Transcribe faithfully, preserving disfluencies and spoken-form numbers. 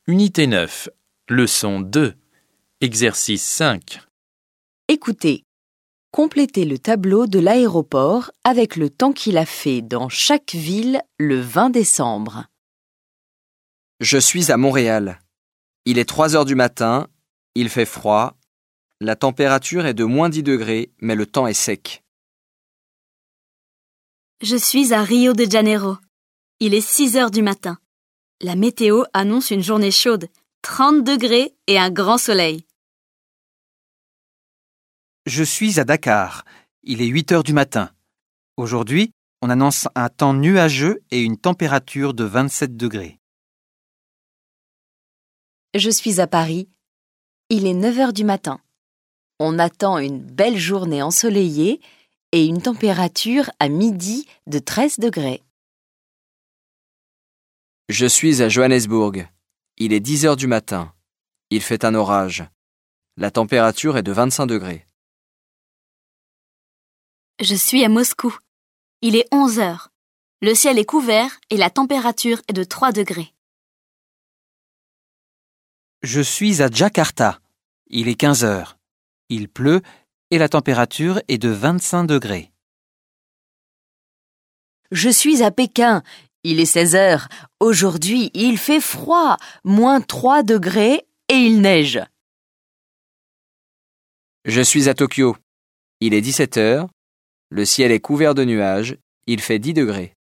Unité neuf, leçon deux, exercice cinq. Écoutez, complétez le tableau de l'aéroport avec le temps qu'il a fait dans chaque ville le vingt décembre. Je suis à Montréal. Il est trois heures du matin, il fait froid, la température est de moins dix degrés, mais le temps est sec. Je suis à Rio de Janeiro. Il est six heures du matin. La météo annonce une journée chaude, trente degrés et un grand soleil. Je suis à Dakar. Il est huit heures du matin. Aujourd'hui, on annonce un temps nuageux et une température de vingt-sept degrés. Je suis à Paris. Il est neuf heures du matin. On attend une belle journée ensoleillée et une température à midi de treize degrés. Je suis à Johannesburg. Il est dix heures du matin. Il fait un orage. La température est de vingt-cinq degrés. Je suis à Moscou. Il est onze heures. Le ciel est couvert et la température est de trois degrés. Je suis à Jakarta. Il est quinze heures. Il pleut et la température est de vingt-cinq degrés. Je suis à Pékin. Il est seize heures. Aujourd'hui, il fait froid, moins trois degrés et il neige. Je suis à Tokyo. Il est dix-sept heures. Le ciel est couvert de nuages. Il fait dix degrés.